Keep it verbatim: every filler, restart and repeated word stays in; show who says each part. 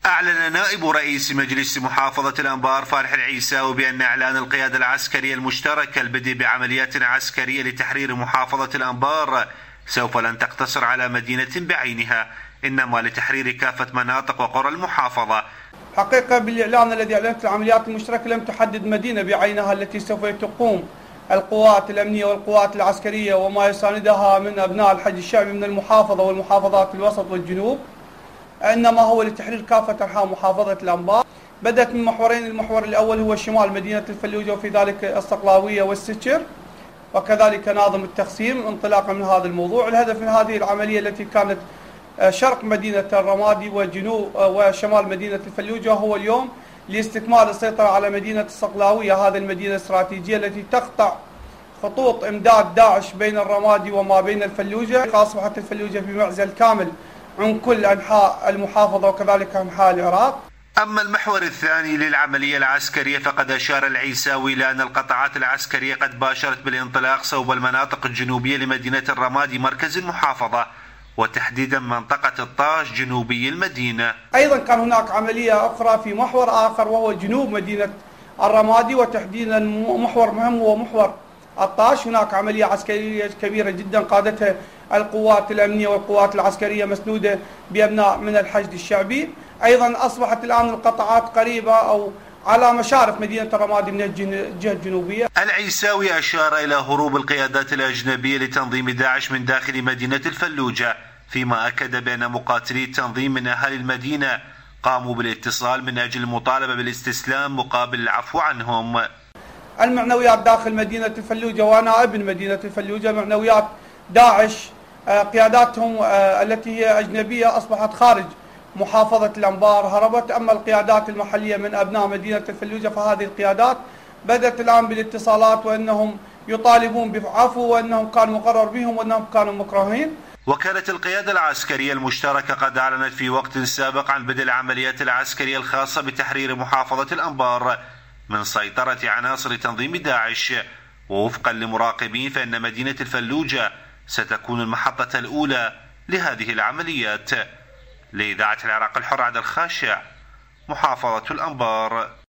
Speaker 1: أعلن نائب رئيس مجلس محافظة الأنبار فالح العيساوي بأن إعلان القيادة العسكرية المشتركة البدء بعمليات عسكرية لتحرير محافظة الأنبار سوف لن تقتصر على مدينة بعينها، إنما لتحرير كافة مناطق وقرى المحافظة.
Speaker 2: حقيقة بالإعلان الذي أعلنت العمليات المشتركة لم تحدد مدينة بعينها التي سوف تقوم القوات الأمنية والقوات العسكرية وما يساندها من أبناء الحج الشعبي من المحافظة والمحافظات الوسط والجنوب، إنما هو لتحرير كافة أنحاء محافظة الأنبار. بدأت من محورين، المحور الأول هو شمال مدينة الفلوجة وفي ذلك الصقلاوية والسكر وكذلك ناظم التقسيم. انطلاقا من هذا الموضوع، الهدف من هذه العملية التي كانت شرق مدينة الرمادي وجنوب وشمال مدينة الفلوجة هو اليوم لاستكمال السيطرة على مدينة الصقلاوية، هذه المدينة الاستراتيجية التي تقطع خطوط إمداد داعش بين الرمادي وما بين الفلوجة. أصبحت الفلوجة في معزل كامل عن كل أنحاء المحافظة وكذلك أنحاء العراق.
Speaker 1: أما المحور الثاني للعملية العسكرية فقد أشار العيساوي إلى أن القطاعات العسكرية قد باشرت بالانطلاق صوب المناطق الجنوبية لمدينة الرمادي مركز المحافظة، وتحديدا منطقة الطاش جنوبي المدينة.
Speaker 2: أيضا كان هناك عملية أخرى في محور آخر وهو جنوب مدينة الرمادي، وتحديدا محور مهم هو محور الطاش. هناك عملية عسكرية كبيرة جدا قادتها القوات الأمنية والقوات العسكرية مسنودة بأبناء من الحشد الشعبي. أيضا أصبحت الآن القطاعات قريبة أو على مشارف مدينة الرمادي من الجهة الجنوبية.
Speaker 1: العيساوي أشار إلى هروب القيادات الأجنبية لتنظيم داعش من داخل مدينة الفلوجة، فيما أكد بأن مقاتلي التنظيم من أهل المدينة قاموا بالاتصال من أجل المطالبة بالاستسلام مقابل العفو عنهم.
Speaker 2: المعنويات داخل مدينة الفلوجة وأنا ابن مدينة الفلوجة، معنويات داعش قياداتهم التي هي أجنبية أصبحت خارج محافظة الأنبار هربت. أما القيادات المحلية من أبناء مدينة الفلوجة فهذه القيادات بدأت الآن بالاتصالات وأنهم يطالبون بعفو وأنهم كانوا مقرر بهم وأنهم كانوا مكرهين.
Speaker 1: وكانت القيادة العسكرية المشتركة قد أعلنت في وقت سابق عن بدء العمليات العسكرية الخاصة بتحرير محافظة الأنبار من سيطرة عناصر تنظيم داعش، ووفقا لمراقبين فإن مدينة الفلوجة ستكون المحطة الأولى لهذه العمليات. لإذاعة العراق الحر عبد الخاشع، محافظة الأنبار.